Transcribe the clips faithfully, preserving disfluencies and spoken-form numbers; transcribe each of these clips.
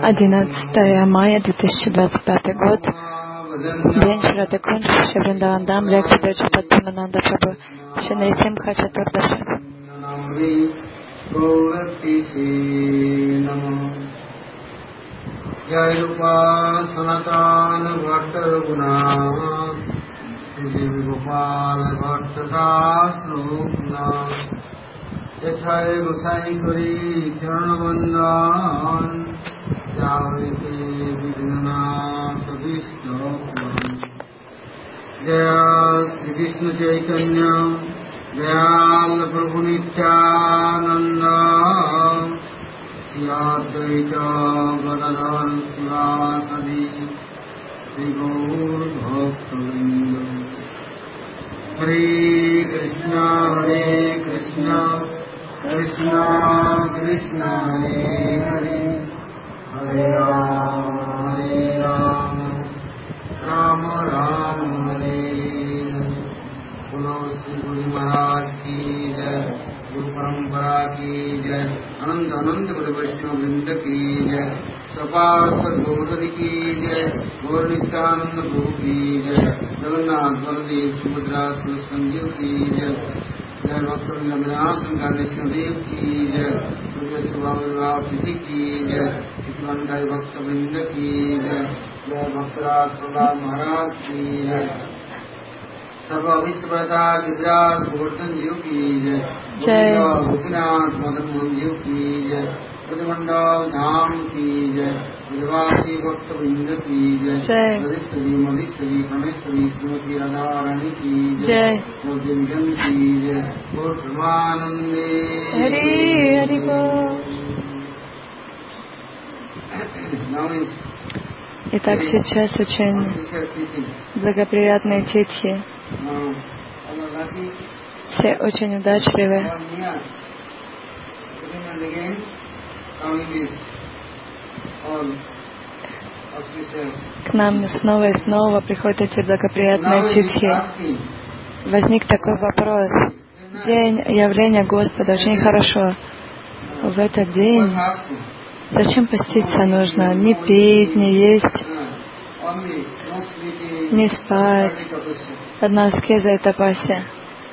одиннадцатое мая две тысячи двадцать пятый год. День Шрады Кунджи, Шри Вриндаван Дам, лекция Дайджипад Пурнананда Прабху, Шри Нарисимха Чатурдаша. Jai Rupa Sanatana Bhatta Guna Sri Gopal Bhatta Sastrugna Yachai Gosai Kuri Charanabandan Javite Vidhana Savishta Jaya Sri Krishna Chaitanya Jaya Prabhu Nityananda Siyadvaita Gadadhar Sivasadi Sri Gaur Bhaktavinda Hare Krishna Hare Krishna Krishna Krishna Hare Hare Hare Rama Hare Rama Rama Rama Hare Hare Bolo Shri Guru Maharaj Ki Jai Guru Parampara Ki Jai Ananta Ananta Guru Vaishnava Vrinda Ki Jai Sapasad Gaurari Ki Jai Gaur Nityananda Prabhu Ki Jai Jagannath Baladev Subhadra Sanjeev Ki Jai Jai Bhakta Vrindavan Karneshwar Dev Ki Jai Jai Subhavivaha Priti Ki Jai Tikandai Bhakta Vrinda Ki Jai Jai Bhaktaraj Prabhat Maharaj Ki Jai Sarva Vishwaprata Giriraj Govardhan Jiv Ki Jai Gopinath Madan Mohan Jiv Ki Jai Pradimandal Dham Ki Jai Vajvasi Bhakta Vrinda Ki Jai Radheshwari Madheshwari Prameshwari Srimati Radharani Ki Jai Gaur Ki Jai Gaur Pramanande Hari Hari Bol. Итак, сейчас очень благоприятные титхи. Все очень удачливы. К нам снова и снова приходят эти благоприятные титхи. Возник такой вопрос. День явления Господа очень хорошо. В этот день зачем поститься нужно? Не пить, не есть, не спать. Одна аскеза и тапасия.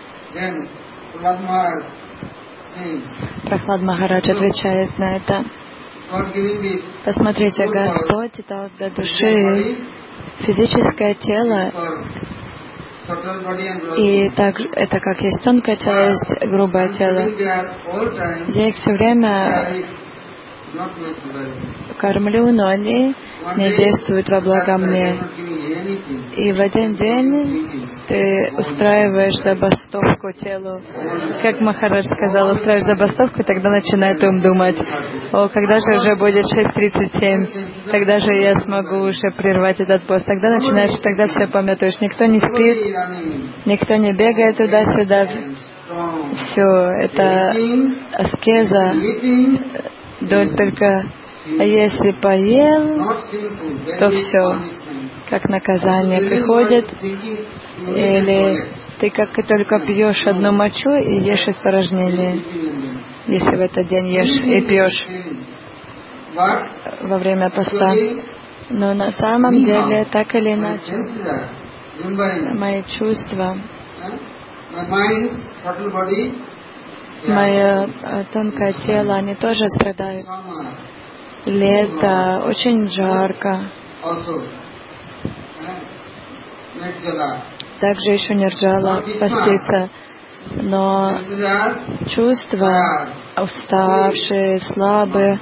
Прахлад Махарадж отвечает на это. Посмотрите, Господь дал для души физическое тело, и так, это как есть тонкое тело, есть грубое тело. Я их все время кормлю, но они не действуют во благо мне. И в один день ты устраиваешь забастовку телу. Как Махарадж сказал, устраиваешь забастовку, тогда начинает ум думать: о, когда же уже будет шесть тридцать семь, когда же я смогу уже прервать этот пост. Тогда начинаешь, тогда все пометуешь. Никто не спит, никто не бегает туда-сюда. Все, это аскеза. Только а если поел, то все, как наказание приходит. Или ты как только пьешь одну мочу и ешь испражнение, если в этот день ешь и пьешь во время поста. Но на самом деле, так или иначе, мои чувства, мое тонкое тело, они тоже страдают. Лето, очень жарко. Также еще Нирджала постится. Но чувства уставшие, слабые,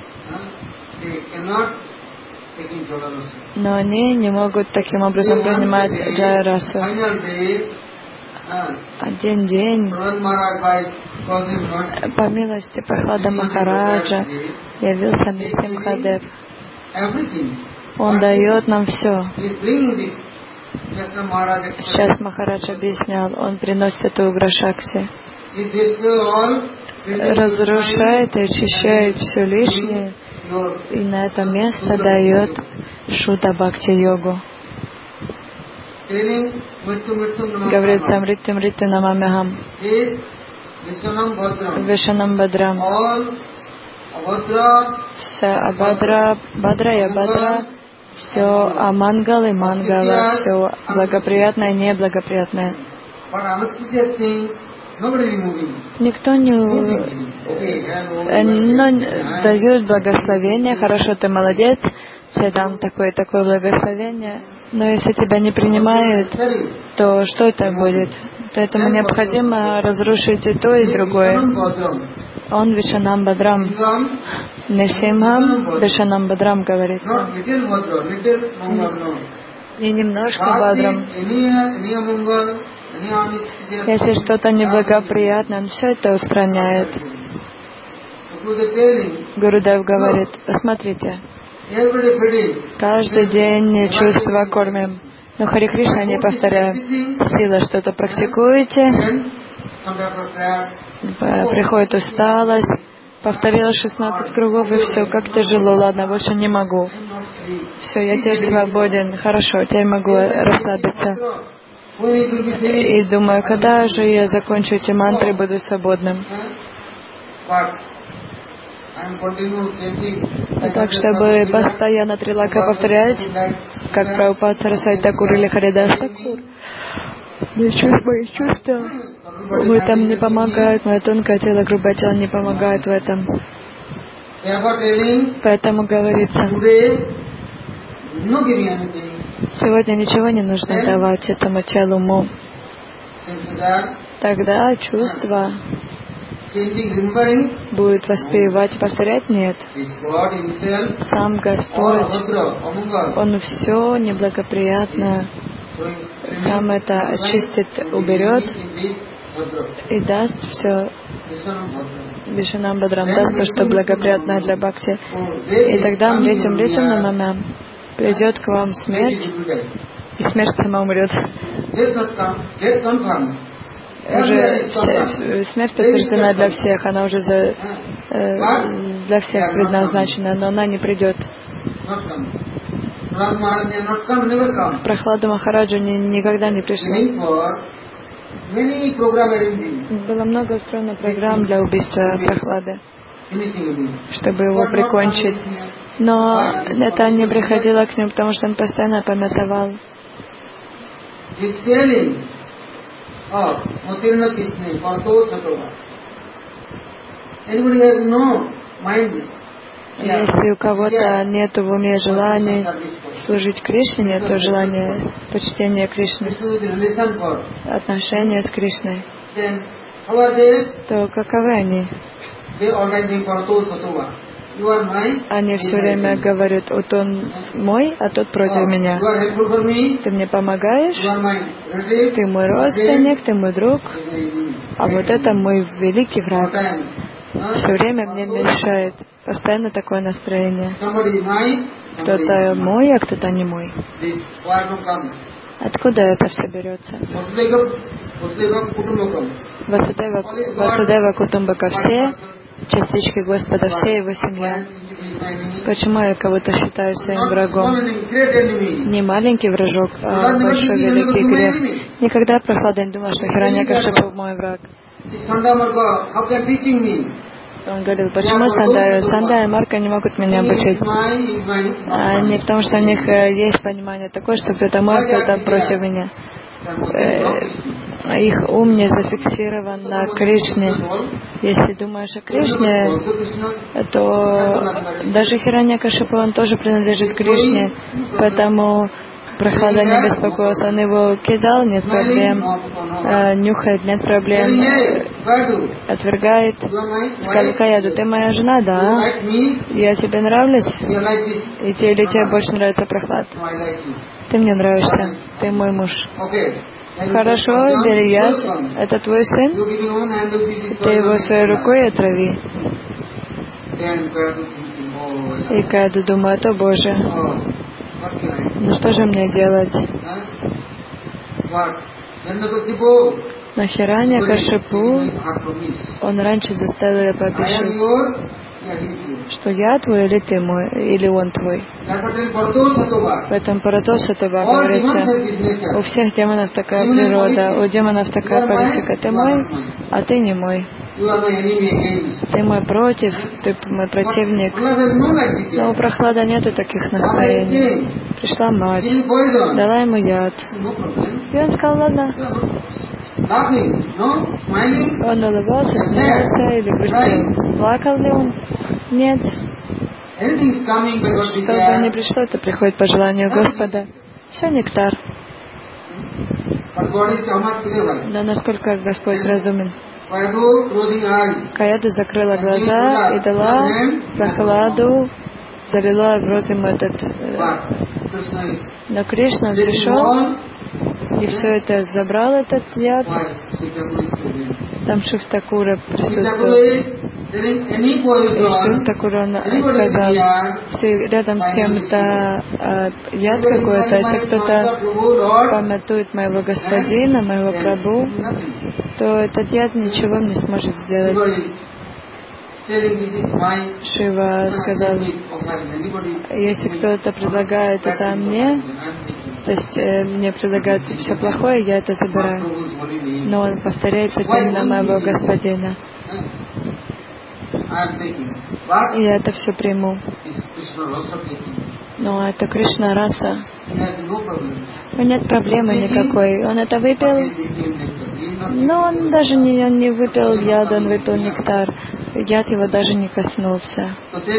но они не могут таким образом принимать джая-расу. Один день, по милости Прахлада Махараджа, явился Нарисимхадев. Он дает нам все. Сейчас Махарадж объяснял, он приносит эту Угра-шакти, разрушает и очищает все лишнее, и на это место дает Шудда-бхакти-йогу. Говорит Самритю Мритю Намамяхам, Вишанам Бадрам. все Абадра, Бадра и Абадра, все Амангал и Мангала, все благоприятное и неблагоприятное. Никто не но дают благословение, хорошо, ты молодец, тебе дам такое такое благословение, но если тебя не принимают, то что это будет? Поэтому необходимо разрушить и то, и другое. Он Вишанам Бадрам. Нисимхам Вишанам Бадрам говорится. И немножко Бадрам. Если что-то неблагоприятное, он все это устраняет. Гурудев говорит, посмотрите, каждый день чувства кормим. Но Хари Кришна не повторяем. Сила что-то практикуете, приходит усталость, повторила шестнадцать кругов и все, как тяжело, ладно, больше не могу. Все, я теперь свободен, хорошо, теперь могу расслабиться. И думаю, когда же я закончу эти мантры, буду свободным. Так, чтобы постоянно трилака повторять, как Прабхупад Сарасвати Такур или Харидас Такур, мои чувства в этом не помогают, мое тонкое тело, грубое тело не помогает в этом. Поэтому говорится, сегодня ничего не нужно давать этому телу, уму. Тогда чувства будет воспевать и повторять? Нет. Сам Господь, Он все неблагоприятное, сам это очистит, уберет и даст все Вишанам Бадрам, даст то, что благоприятное для бхакти. И тогда умрете, умрете на мама. Придет к вам смерть, и смерть сама умрет. Уже вся, смерть подтверждена для всех, она уже за, э, для всех предназначена, но она не придет. Прохлада Махараджа ни, никогда не пришла. Было много устроено программ для убийства Прохлады, чтобы его прикончить. Но это не приходило к нему, потому что он постоянно пометовал. Если у кого-то нет в уме желания служить Кришне, нет желания почтения Кришны, отношения с Кришной, то каковы они? Они все время говорят, вот он мой, а тот против меня. Ты мне помогаешь, ты мой родственник, ты мой друг, а вот это мой великий враг. Все время мне мешает. Постоянно такое настроение. Кто-то мой, а кто-то не мой. Откуда это все берется? Васудева, Васудева Кутумбака, все частички Господа, вся его семья. Почему я кого-то считаю своим врагом? Не маленький вражок, а большой великий грех. Никогда Прохлада не думал, что Хираньякашипу мой враг. Он говорил, почему Санда, Санда и Марка не могут меня обучить? А не потому, что у них есть понимание такое, что кто-то мой, кто-то против меня. Их ум не зафиксирован на Кришне. Если думаешь о Кришне, то даже Хираньякашипу, он тоже принадлежит Кришне. Поэтому Прохлада не беспокоился, он его кидал, нет проблем, э, нюхает, нет проблем, э, отвергает, сказал, Каяду, ты моя жена, да? Я тебе нравлюсь? И тебе, или тебе больше нравится Прохлад? Ты мне нравишься, ты мой муж. Хорошо, бери яд, это твой сын, ты его своей рукой отрави. И Каяду думает, о Боже, ну что же мне делать? Но Хираньякашипу, он раньше заставил ее пообещать, что я твой или ты мой, или он твой. В этом Паратосатова говорится, у всех демонов такая природа, у демонов такая политика, ты мой, а ты не мой. Ты мой против, ты мой противник. Но у Прохлада нету таких настроений. Пришла мать, дала ему яд. И он сказал, ладно. Он улыбался, смеялся или грустил. Плакал ли он? Нет. Что бы ни пришло, это приходит по желанию Господа. Все нектар. Но насколько Господь разумен. Каяду закрыла глаза и дала Прохладу, залила в рот ему этот... Но Кришна пришел и все это забрал, этот яд. Там Шив Такура присутствовал. И Шив Такура сказал, если рядом с кем-то э, яд какой-то, если кто-то памятует моего господина, моего Прабху, то этот яд ничего не сможет сделать. Шива сказал, если кто-то предлагает это мне, то есть э, мне предлагают все плохое, я это забираю. Но он повторяется именно моего господина. И я это все приму. Но это Кришна раса. У него нет проблемы никакой. Он это выпил, но он даже не, он не выпил яд, он выпил нектар. Яд его даже не коснулся.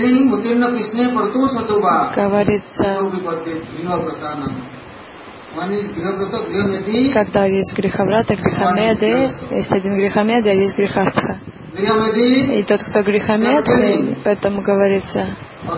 Говорится, когда есть греховрата, грехомеды, есть один грехомед, а есть грехастха. И тот, кто грехомед, поэтому говорится,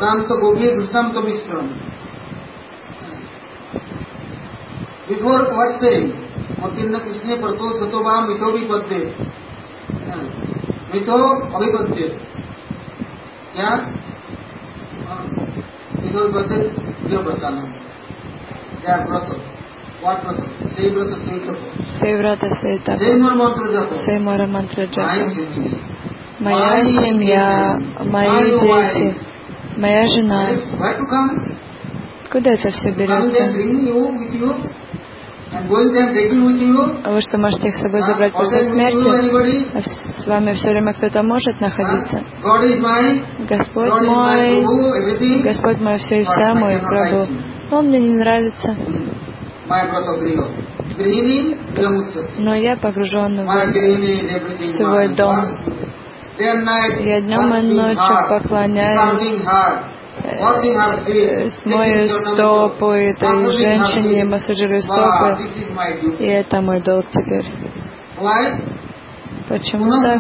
Сейврата Сейта, Сеймара Мантра Джапа. Моя семья, мои дети, моя жена. Куда это все берется? А вы что, можете их с собой забрать после смерти? А с вами все время кто-то может находиться? Господь мой, Господь мой все и вся, мой Прабху. Он мне не нравится. Но я погружен в свой дом. Я днем и ночью поклоняюсь, смою стопы этой женщине, массажирую стопы. И это мой долг теперь. Почему так?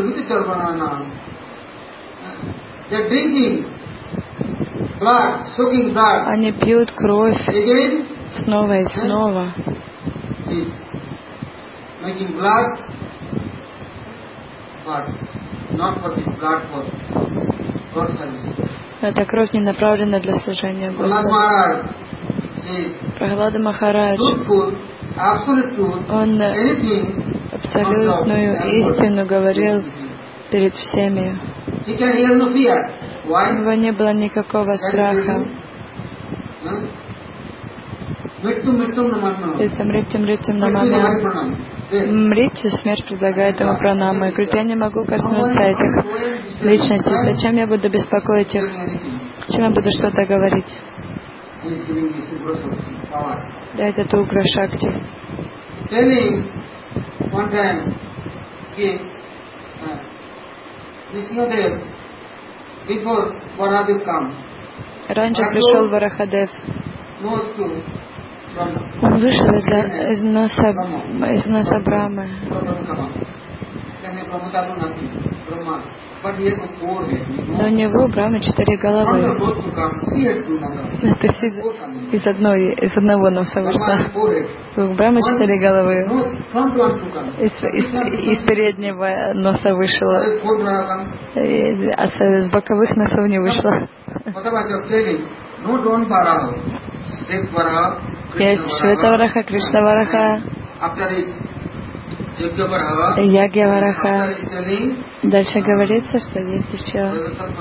Они пьют кровь снова и снова. Эта кровь не направлена для служения Господу. Прохлада Махарадж, он абсолютную истину говорил перед всеми. У него не было никакого страха. Если мритьям мритьям намамя, мритью смерть предлагает ему пранаму. И говорит, я не могу коснуться этих личностей. Зачем я буду беспокоить их? Чем я буду что-то говорить? Да, это Тугра Шакти. Раньше пришел Варахадев. Он вышел из, из, носа, из носа Брамы. Но у него у Брамы четыре головы. Это из, из, одной, из одного носа вышло. У Брамы четыре головы. Из, из, из переднего носа вышло. А с, с боковых носов не вышло. Есть Шветавараха, Кришнавараха, Ягьявараха. Дальше говорится, что есть еще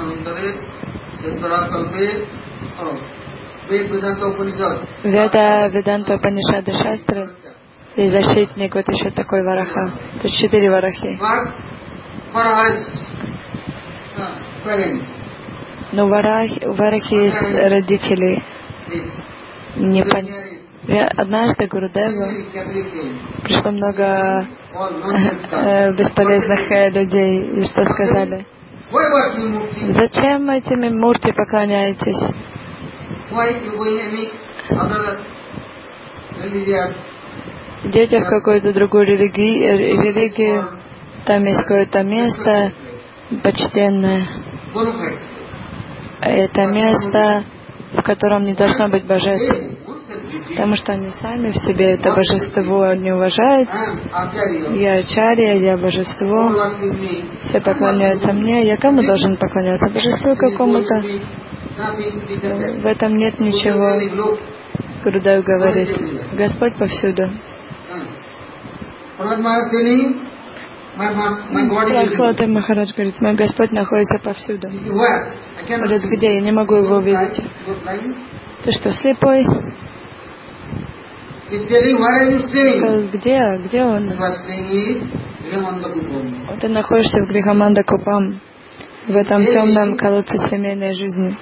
Веда, Веданта, Упанишады, Шастры. И защитник, вот еще такой Вараха. То есть четыре Варахи. Но у Варахи, у Варахи есть родители. Не пон... Однажды Гурудеву пришло много э, бесполезных э, людей, и что сказали? Зачем этими мурти поклоняетесь? Идете в какую-то другую религию, религию, там есть какое-то место почтенное. Это место, в котором не должно быть божеств. Потому что они сами в себе это божество не уважают. Я ачарья, я божество. Все поклоняются мне. Я кому должен поклоняться? Божеству какому-то. В этом нет ничего. Гурудев говорит, Господь повсюду. Прохлада Махарадж говорит, мой Господь находится повсюду. Говорит, где? Я не могу его увидеть. Ты что, слепой? Сказал, где? Где он? Ты находишься в Грихаманда Купам, в этом темном колодце семейной жизни.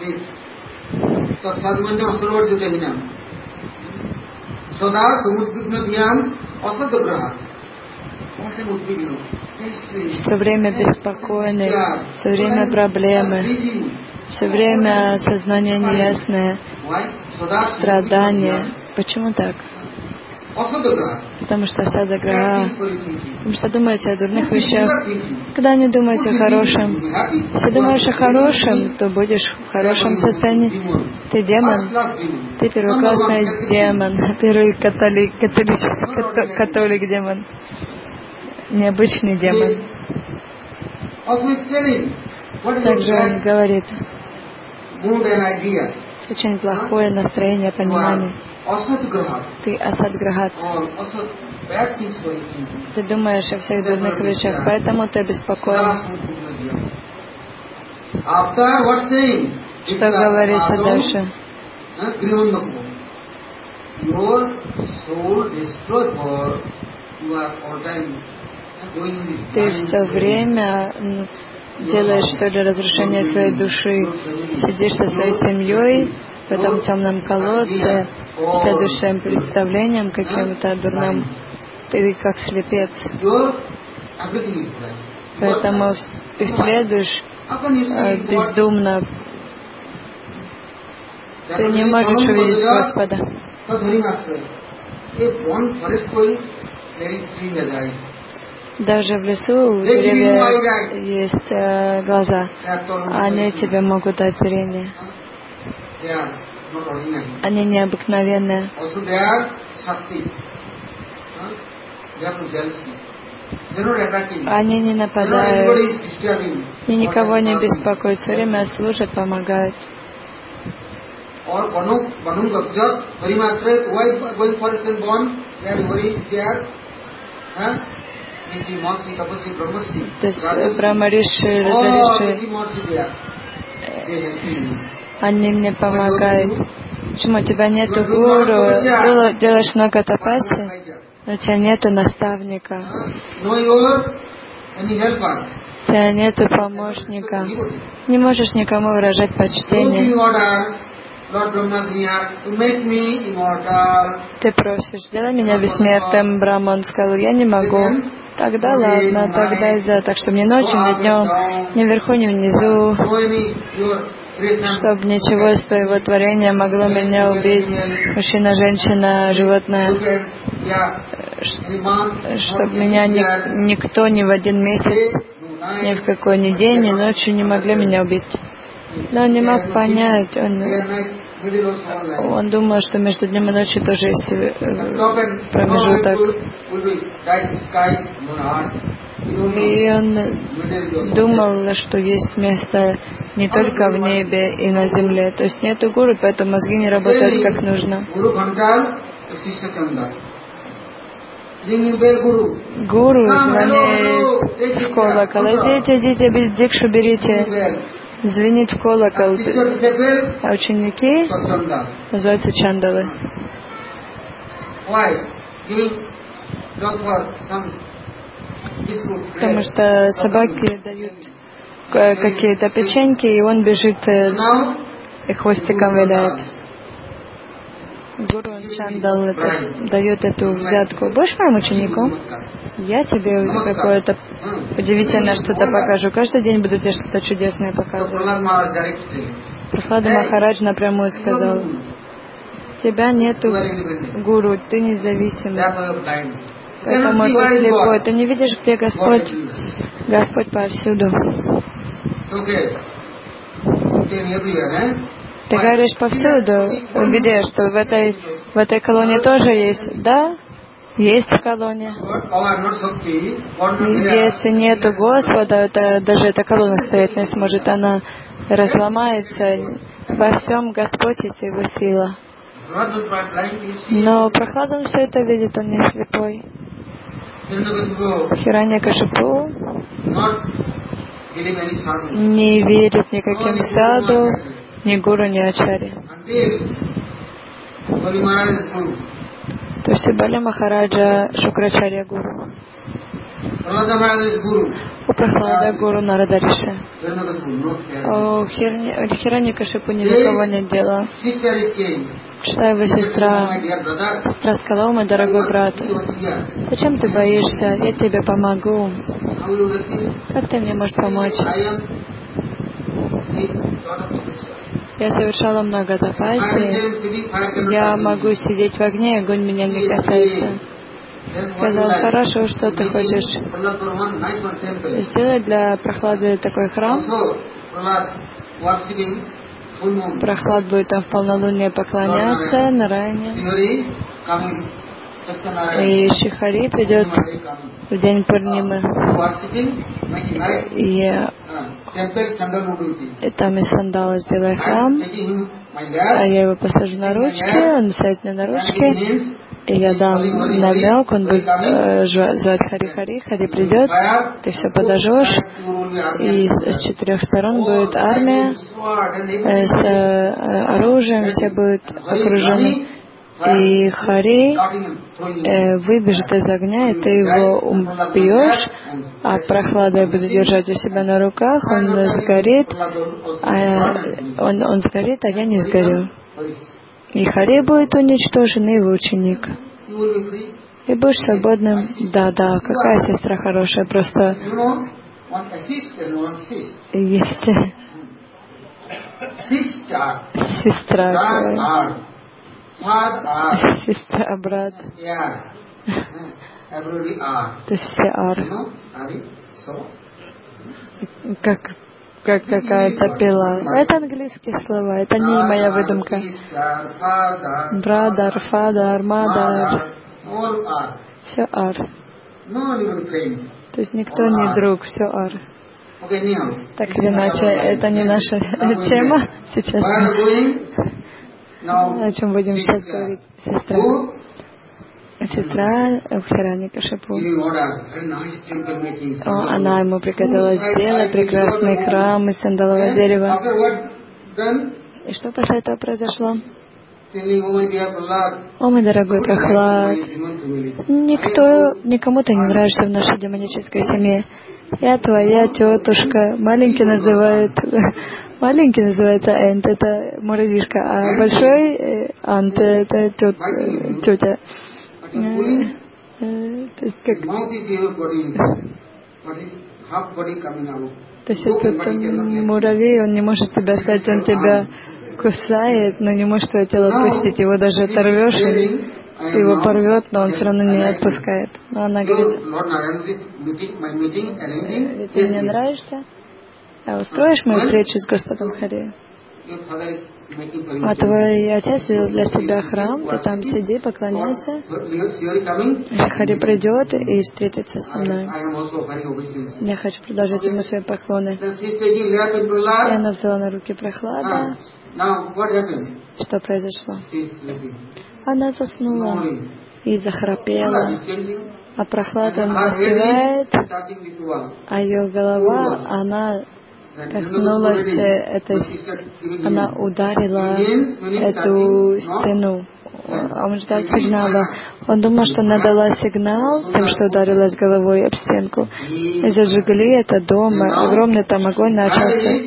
Все время беспокойны, все время проблемы, все время сознание неясное, страдания. Почему так? Потому что Садаграха, потому что думаете о дурных вещах. Когда не думаете о хорошем, если думаешь о хорошем, то будешь в хорошем состоянии. Ты демон, ты первоклассный демон, первый католик, католический католик демон, необычный демон. Также он говорит, очень плохое настроение, понимание. Ты асадграхат. Ты думаешь о всех дурных вещах, поэтому ты беспокоен. Что говорится дальше? Ты все время делаешь все для разрушения своей души, сидишь со своей семьей в этом темном колодце, следующим представлением каким-то дурным, ты как слепец. Поэтому ты следуешь э, бездумно. Ты не можешь увидеть Господа. Даже в лесу у деревьев есть э, глаза. Они тебе могут дать зрение. Они необыкновенные. Они не нападают, и никого не беспокоят, все время служат, помогают. То есть Брахмариши, Раджариши, они мне помогают. Почему у тебя нету гуру, ты делаешь много тапаси, но у тебя нету наставника, у тебя нету помощника, не можешь никому выражать почтение. Ты просишь, сделай меня бессмертным. Брахман сказал, я не могу. Тогда ладно, тогда из-за так, что ни ночью, ни днем, ни вверху, ни внизу, чтобы ничего из твоего творения могло меня убить, мужчина, женщина, животное, чтобы меня ни, никто ни в один месяц, ни в какой ни день, ни ночью не могли меня убить. Но он не мог понять, он, он думал, что между днем и ночью тоже есть промежуток. И он думал, что есть место не только в небе и на земле. То есть нету гуру, поэтому мозги не работают как нужно. Гуру звонит в колокол. Идите, идите, дикшу берите. Звенит в колокол. А ученики называются чандалы. Потому что собаки дают какие-то печеньки, и он бежит и хвостиком виляет. Гуру Чан дал этот, дает эту взятку. Будешь моим учеником? Я тебе какое-то удивительное что-то покажу. Каждый день буду тебе что-то чудесное показывать. Прохлада Махарадж напрямую сказал: тебя нету, гуру, ты независимый. Поэтому ты слепой. Ты не видишь, где Господь? Господь повсюду. Ты говоришь повсюду, где, что в этой, в этой колонии тоже есть? Да, есть в колонии. Если нету Господа, это, даже эта колонна стоять не сможет, она разломается. Во всем Господь есть Его сила. Но Прохлада, он все это видит, он не слепой. Хираньякашипу не верит никаким саду, ни гуру, ни ачари. То есть Бали Махараджа Шукрачарья гуру. У Прохлада гуру Нарада Риши. У Хираньякашипу ни до кого нет дела. Пришла его сестра. Сестра сказала: мой дорогой брат, зачем ты боишься? Я тебе помогу. Как ты мне можешь помочь? Я совершала много тапаси. Я могу сидеть в огне, огонь меня не касается. Сказал: хорошо, что ты хочешь? Сделай для Прохлады такой храм. Прохлад будет там в полнолуние поклоняться Нараяне. И Шихари придет в день Пурнимы. И, и там из сандала сделай храм. А я его посажу на ручки, он сядет мне на ручки. И я дам намек, он будет э, звать Хари-Хари, Хари придет, ты все подожжешь, и с, с четырех сторон будет армия э, с э, оружием, все будут окружены. И Хари э, выбежит из огня, и ты его убьешь, а Прохлада будет держать у себя на руках, он сгорит, а, он, он сгорит, а я не сгорю. И Хари будет уничтожен, и его ученик. И будешь свободным. Да, да, какая сестра хорошая, просто есть сестра, сестра, брат. То есть все ар. Как как какая-то пила. Это английские слова, это не моя выдумка. Брадар, фадар, мадар. Все ар. То есть никто не друг, все ар. Так или иначе, это не наша тема сейчас. О чем будем сейчас говорить, сестра? Сестра Хираньякашипу. Она ему приказала сделать прекрасный храм из сандалового дерева. И что после этого произошло? О, мой дорогой Прохлад, никто, никому ты не нравишься в нашей демонической семье. Я твоя тетушка. Маленький называют, маленький называется Энт, это муравьишка, а большой э, Ант, это тет, э, тетя. Э, э, то есть как... То есть этот муравей, он не может тебя сказать, он тебя кусает, но не может твое тело отпустить. Его даже оторвешь, ты его порвет, но он все равно не отпускает. Но она говорит: ты мне нравишься? А устроишь мою встречу с Господом Хари? А твой отец сделал для себя храм, ты там сиди, поклоняйся. Хари придет и встретится со мной. Я хочу продолжить ему свои поклоны. И она взяла на руки Прохлада. Что произошло? Она заснула и захрапела. А Прохлада наспевает, а ее голова, она коснулась этой, она ударила эту стену, он ждал сигнала. Он думал, что она дала сигнал тем, что ударилась головой об стенку. И зажгли этот дом, огромный там огонь начался.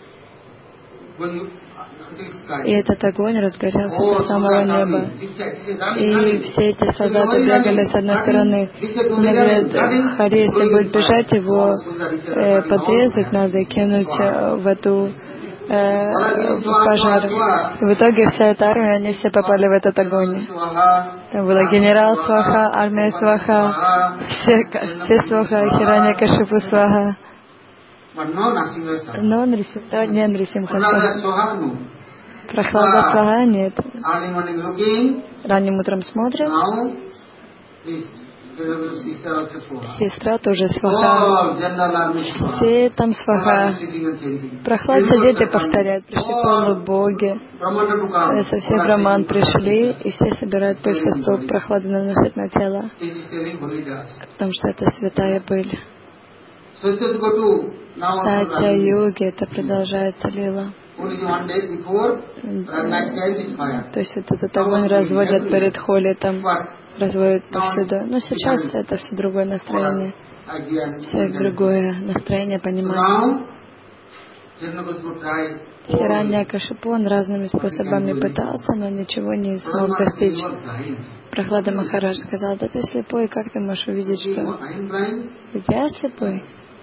И этот огонь разгорелся до самого неба. И все эти солдаты бегали с одной стороны. Мне говорят, Хари, если будет бежать, его э, подрезать надо, кинуть в эту э, в пожар. И в итоге вся эта армия, они все попали в этот огонь. Там было генерал Сваха, армия Сваха, все, все Сваха, Хираньякашипу Сваха. Но Нрисимха, не Нрисимха Сваха. Прохлада Сваха нет. Ранним утром смотрим. Сестра тоже Сваха. Все там Сваха. Прохлад сидит и повторяет. Пришли полубоги. Со всех браман пришли, и все собирают пыль со стоп. Прохлады наносят на тело. Потому что это святая пыль. Сатья йоги, это продолжается лила. То есть вот этот огонь разводят перед холи, там разводят повсюду. Но сейчас это все другое настроение. Все другое настроение, понимание. Хираньякашипу, он разными способами пытался, но ничего не смог достичь. Прохлада Махарадж сказал, да ты слепой, как ты можешь увидеть, что... Ведь я слепой.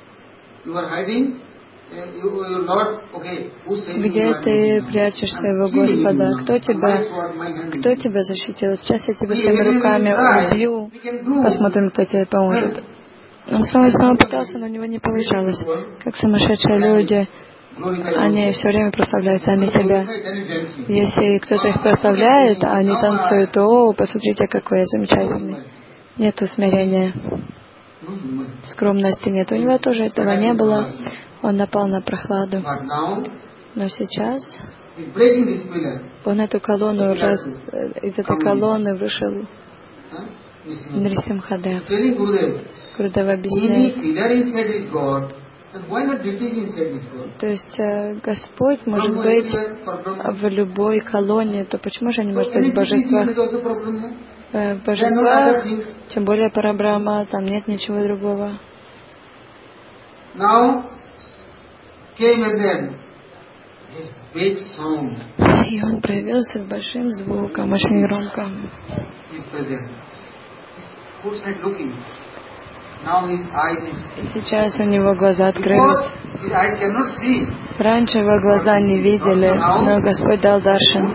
Где ты прячешь своего Господа? Кто тебя, кто тебя защитил? Сейчас я тебя своими руками убью. Посмотрим, кто тебе поможет. Он снова и снова пытался, но у него не получалось. Как сумасшедшие люди, они все время прославляют сами себя. Если кто-то их прославляет, а они танцуют, о, посмотрите, какой я замечательный. Нету смирения. Скромности нет. У него тоже этого не было. Он напал на прохладу. Но сейчас он эту колонну, раз, из этой колонны вышел Нрисимхадев. Гурудев объясняет. То есть Господь может быть в любой колонне, то почему же не может быть в божествах? В божествах, тем более Парабрахма, там нет ничего другого. И он проявился с большим звуком, очень громко. И сейчас у него глаза открылись. Раньше его глаза не видели, но Господь дал даршан.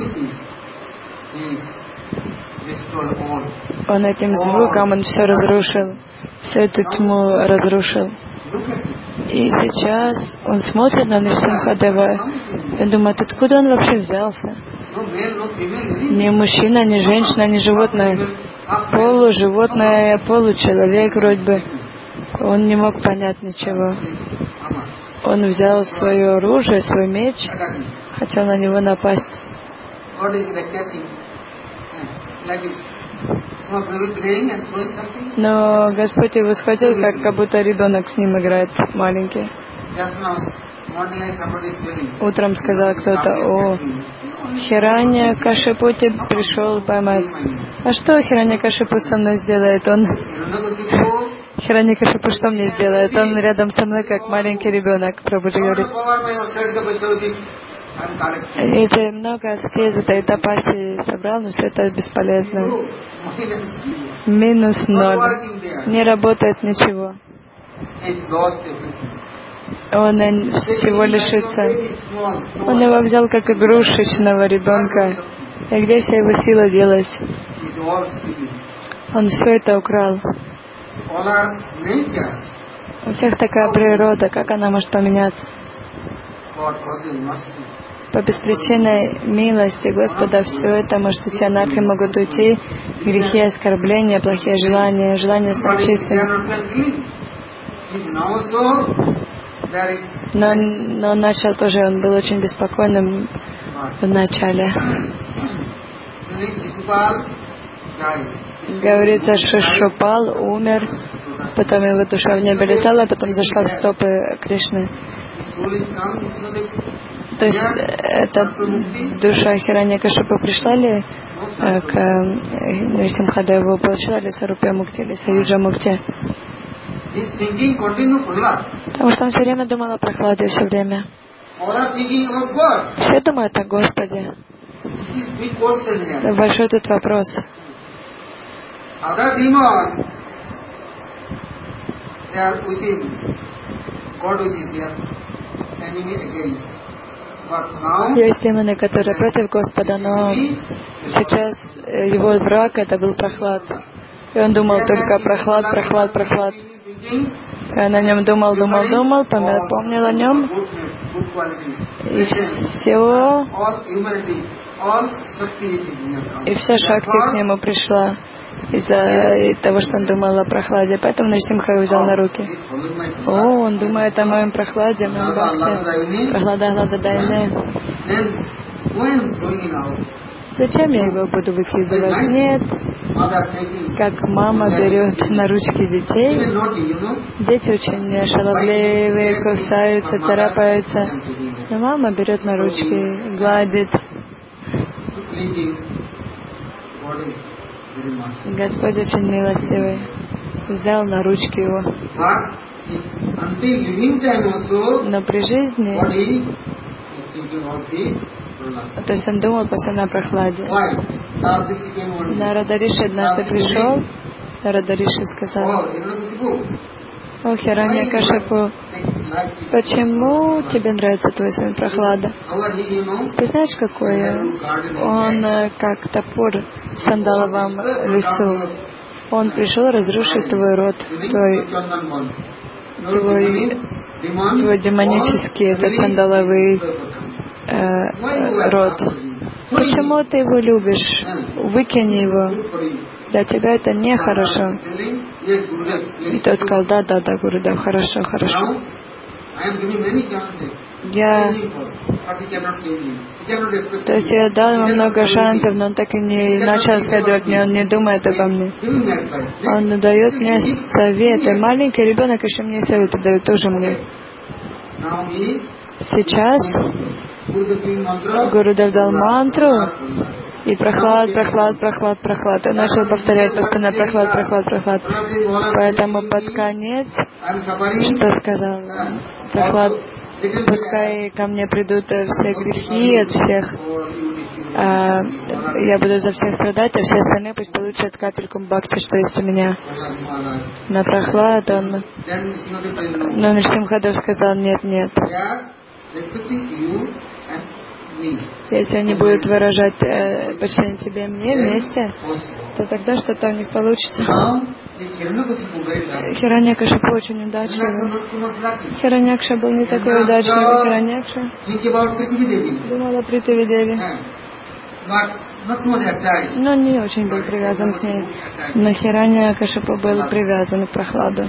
Он этим звуком, он все разрушил, всю эту тьму разрушил. И сейчас он смотрит на Нрисимхадева и думает, откуда он вообще взялся? Ни мужчина, ни женщина, ни животное. Полуживотное, получеловек вроде бы. Он не мог понять ничего. Он взял свое оружие, свой меч, хотел на него напасть. Но Господь его схватил, как, как будто ребенок с ним играет, маленький. Утром сказал кто-то, о, Хираньякашипу пришел поймать. А что Хираньякашипу со мной сделает? Он Хираньякашипу что мне сделает? Он рядом со мной, как маленький ребенок. Прабхуджи говорит. И ты много аскезы, и тапаси собрал, но все это бесполезно. Минус ноль. Не работает ничего. Он всего лишится. Он его взял как игрушечного ребенка. И где вся его сила делась? Он все это украл. У всех такая природа, как она может поменяться? По беспричинной милости Господа все это может уйти, анархи могут уйти, грехи, оскорбления, плохие желания, желания стать чистым. Но, но он начал тоже, он был очень беспокойным в начале. Говорится, что Шишупал умер, потом его душа в небе летала, потом зашла в стопы Кришны. То есть эта душа Хираньякашипу пришла ли к Нарисимхадеву получила ли Сарупья Мукти или Саюджа Мукти. Потому что он все время думал о прохладе, все время. Все думают о Господе. Это большой тут вопрос. Есть демоны, которые против Господа, но сейчас его враг это был прохлад. И он думал только прохлад, прохлад, прохлад. И он о нем думал, думал, думал, помнил о нем. И все, и вся шакти к нему пришла из-за того, что он думал о прохладе. Поэтому Нарисимха его взял на руки. О, он думает о моем прохладе, о моем бхакте. Прохлада Ахлада Дайне. Зачем я его буду выкидывать? Нет. Как мама берет на ручки детей. Дети очень шаловливые, кусаются, царапаются. Но мама берет на ручки, гладит. Господь очень милостивый. Взял на ручки его. Но при жизни, то есть он думал постоянно о прохладе. Нарада Риши однажды пришел. Нарада Риши сказал: о, Хираньякашипу, почему тебе нравится твой сын прохлада? Ты знаешь, какой он, как топор в сандаловом лесу. Он пришел разрушить твой род, твой, твой, твой демонический, этот сандаловый э, род. Почему ты его любишь? Выкини его. Для тебя это нехорошо. И тот сказал: да, да, да, Гурудев, хорошо, хорошо. Я... То есть я дал ему много шансов, но он так и не начал следовать мне, он не думает обо мне. Он дает мне советы. Маленький ребенок еще мне советы дает, тоже мне. Сейчас Гурудев дал мантру, и прохлад, прохлад, прохлад, прохлад. Он начал повторять постоянно прохлад, прохлад, прохлад. Поэтому под конец, что сказал? Прохлад, пускай ко мне придут все грехи от всех. А, я буду за всех страдать, а все остальные пусть получат капельку бхакти, что есть у меня. На прохлад он... Но Нарисимхадев сказал: нет, нет. Если они будут выражать э, почтение тебе и мне вместе, то тогда что-то у них получится. Хираньякашипу очень удачливый. Хираньякша был не такой удачливый. Хираньякша думал о Притиви Деви, но не очень был привязан к ней. Но Хираньякашипу был привязан к прохладу.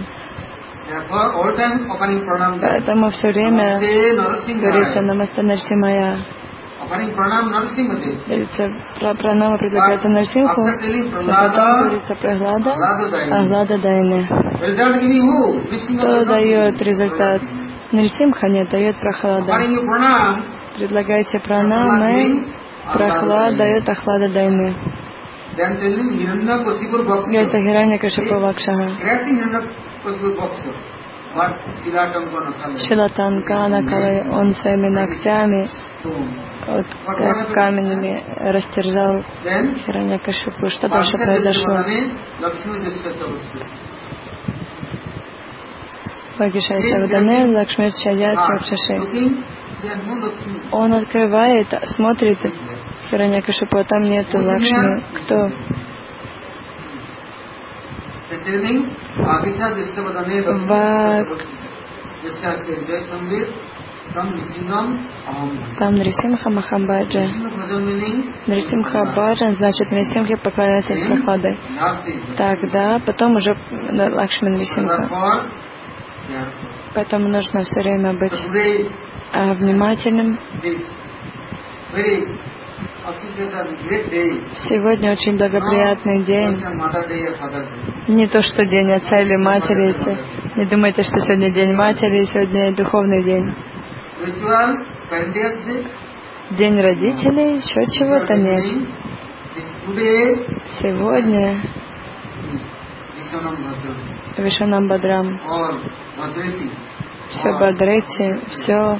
Поэтому все время говорится «Намасте Нарсимая». Говорится, про пранама предлагается Нарсимху, а потом говорится Прохлада, Ахлада Дайне. Кто дает результат? Нарсимха нет, дает Прохлада. Предлагайте пранамы, Прохлада дает Ахлада Дайне. Говорится Хираньякашипу Вакшаха. Шилатанка накалай, он своими ногтями, вот, как камнями растерзал Хираньякашипу. Что дальше произошло? Вагишайся Вадане, Лакшмир Чаят Чапшаши. Он открывает, смотрит Хираньякашипу, а там нету Лакшми. Кто? Там Нарисимха Махабаджа. Нарисимха Баджан, значит Нарисимхе поклоняется с прохладой. Тогда, потом уже Лакшми Нарисимха. Поэтому нужно все время быть а, внимательным. Сегодня очень благоприятный день. Не то, что день отца или матери. Не думайте, что сегодня день матери, сегодня духовный день. День родителей, еще чего-то нет. Сегодня Вишанам Бадрам, все Бадрети, все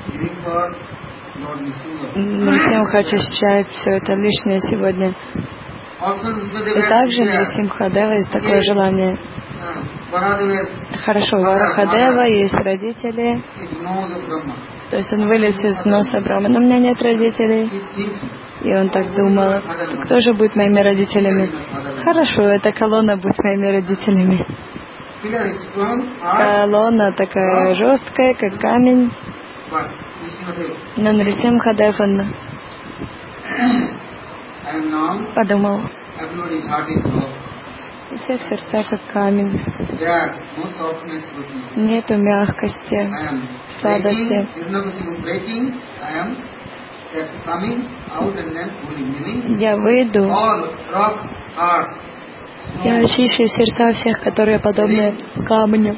Нрисимха очищает, все это лишнее сегодня. И также Нрисимхадева есть такое желание. Хорошо, у Варахадева есть родители, то есть он вылез из носа Брахмы, но у меня нет родителей. И он так думал, кто же будет моими родителями? Хорошо, эта колонна будет моими родителями. Колонна такая жесткая, как камень. Но Нрисимхадев он подумал, у всех сердца как камень. Нету мягкости, сладости. Я выйду, я очищу сердца всех, которые подобны камню.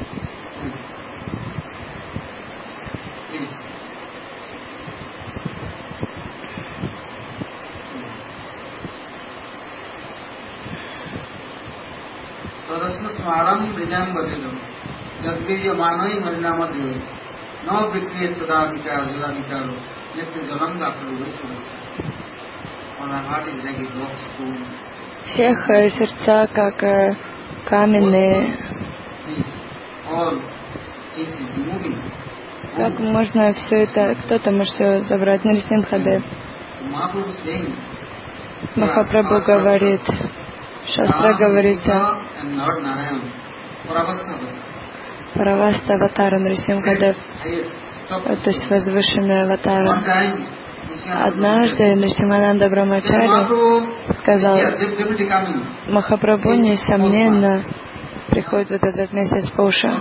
Всех сердца как э, каменные. Как можно все это, кто-то может все забрать? Нрисимхадев. Махапрабху говорит, Шастра говорится, Параваста аватара Нрисимхадев, то есть возвышенная аватара. Однажды Нрисимхананда Брамачари сказал, Махапрабху, несомненно, приходит вот этот месяц Пауша.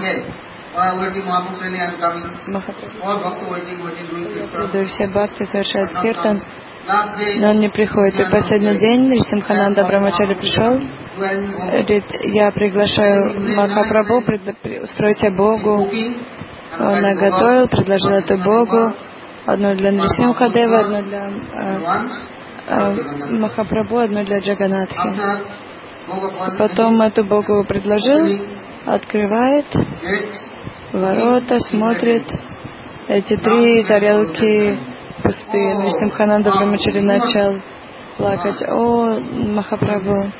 Махапрабху, и все бхакти совершают киртан, но он не приходит. И последний день Нрисимхананда Брамачари пришел, говорит, я приглашаю Махапрабху, устройте Богу. Он наготовил, предложил это Богу. Одно для Нрисимхадева, одно для э, э, Махапрабху, одно для Джаганатхи. Потом эту Богу предложил, открывает ворота, смотрит. Эти три тарелки пустые. Нрисимхананда Брамачари начал плакать. О, Махапрабху,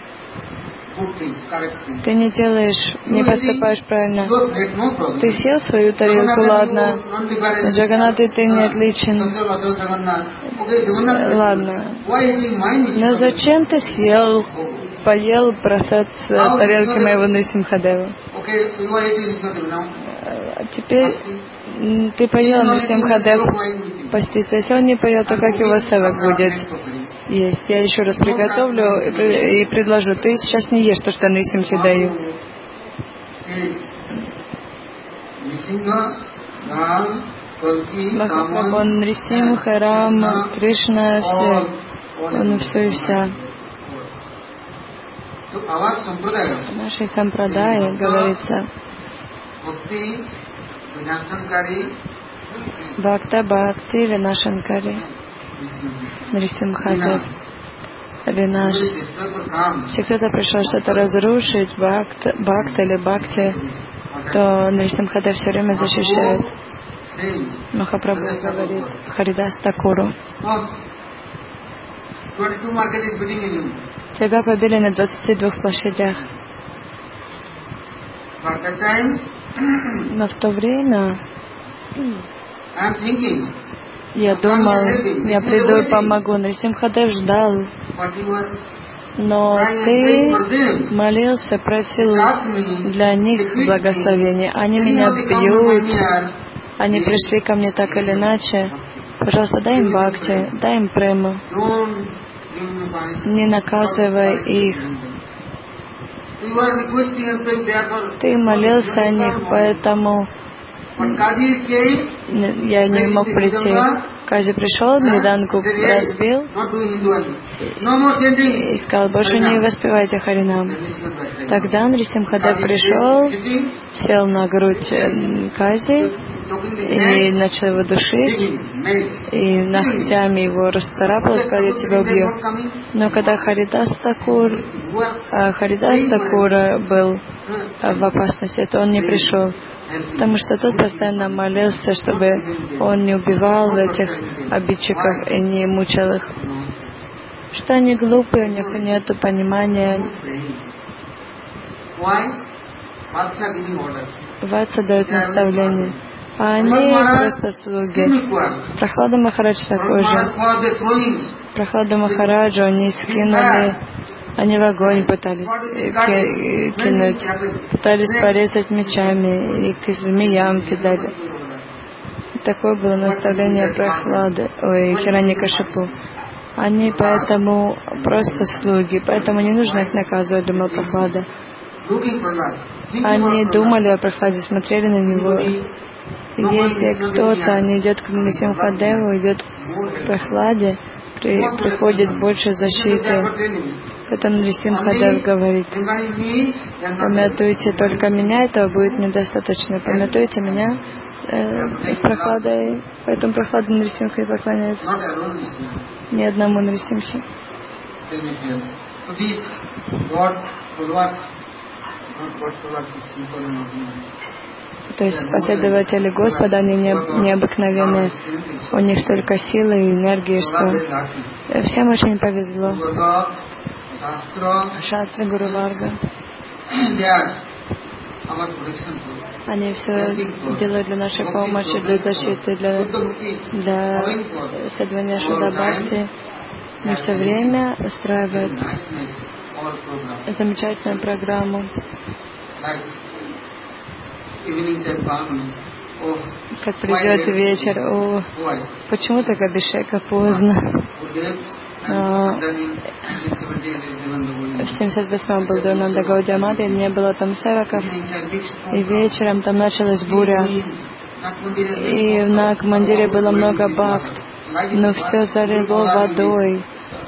ты не делаешь, не поступаешь правильно. Ты съел свою тарелку, ладно. На Джаганатхе ты не отличен. Ладно. Но зачем ты съел, поел просад с тарелки моего Нрисимхадева? Теперь ты поел, Нрисимхадев постится. Если он не поел, то как его севак будет есть? Я еще раз приготовлю и, и предложу. Ты сейчас не ешь то, что Нрисимхе даю. Махапрабху, Нрисимха, Рама, Кришна, все. Он все и вся. В нашей сампрадае говорится, Бхакта Бхакти Винашанкари Нрисимхадев Винаш. Если кто-то пришел что-то разрушить, Бхакта, Бхакта или Бхакти, то Нрисимхадев все время защищает. Махапрабху говорит Харидас Такуру: тебя побили на двадцати двух площадях. Но в то время я думал, я приду и помогу. Нрисимхадев ждал. Но ты молился, просил для них благословения. Они меня бьют. Они пришли ко мне так или иначе. Пожалуйста, дай им бхакти, дай им прему. Не наказывай их. Ты молился о них, поэтому я не мог прийти. Кази пришел, Мриданку разбил и сказал: больше не воспевайте Харинам. Тогда Нрисимхадев пришел, сел на грудь Кази и начал его душить, и ногтями его расцарапал, и сказал: я тебя убью. Но когда Харидас Такур, Харидас Такур был в опасности, то он не пришел, потому что тот постоянно молился, чтобы он не убивал этих обидчиков и не мучил их. Что они глупые, у них нет понимания. Ватса дает наставление, а они просто слуги. Прохлада Махарадж такой же. Прохлада Махараджа они скинули, они в огонь пытались ки- кинуть, пытались порезать мечами и к змеям кидали. Такое было наставление Прохлады, ой, Хираньякашипу. Они поэтому просто слуги, поэтому не нужно их наказывать, думал Прохлада. Они думали о Прохладе, смотрели на него. Если кто-то не идет к Нрисимхадеву, идет к Прохладе, при, приходит больше защиты. Поэтому Нрисимхадев говорит: помятуйте только меня, этого будет недостаточно. Помятуйте меня э, с Прохладой. Поэтому Прохлада Нрисимхе поклоняется. Ни одному Нрисимхе. То есть последователи Господа, они не, необыкновенные. У них столько силы и энергии, что всем очень повезло. Шастра, Гуру Варга. Они все делают для нашей помощи, для защиты, для, для следования Шуда Бхакти. Они все время устраивают замечательную программу. Как придет вечер, о, почему так Абхишека поздно? А, в семьдесят восьмом был Дурнанда Гаудия Мата, и не было там севаков, и вечером там началась буря, и в Наг-мандире было много бхакт, но все залило водой.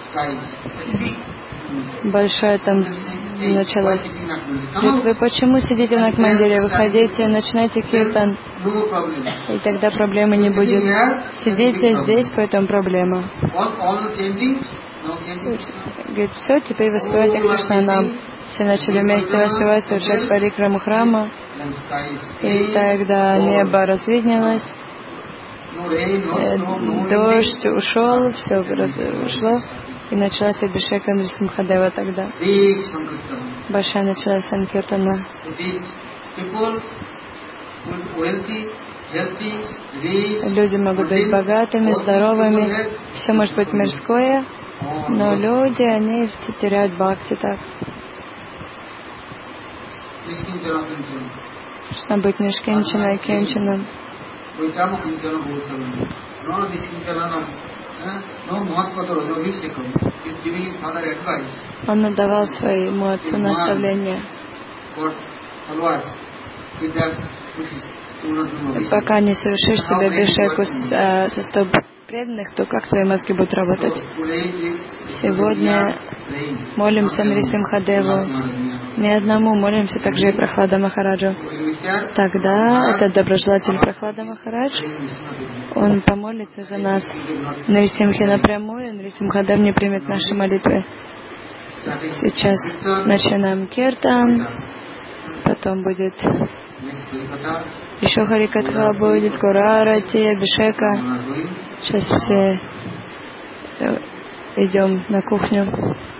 Большая там началась. Говорит: вы почему сидите в Наг-мандире? Выходите, начинайте киртан, и тогда проблемы не будет. Сидите здесь, поэтому проблема. Говорит: все, теперь воспевайте Кришнанам. Все начали вместе воспевать, совершать парикраму храма, и тогда небо развиднелось, дождь ушел, все ушло. И началась Абхишека Нрисимхадева тогда. Большая началась санкиртана. Люди могут быть богатыми, здоровыми, все может быть мирское, но люди, они все теряют бхакти так. Нужно быть нишкинчаной, кинчаном. Он отдавал своему отцу наставления. Пока не совершишь себе Абхишеку со сто преданных, то как твои мозги будут работать? Сегодня молимся Нрисимхадеву. Не одному, молимся также и Прохлада Махараджу. Тогда этот доброжелатель Прохлада Махарадж, он помолится за нас Нрисимхе напрямую, Нрисимхадев не примет наши молитвы. Сейчас начинаем киртан, потом будет еще Харикатха, будет Гурарати, Абхишека. Сейчас все идем на кухню.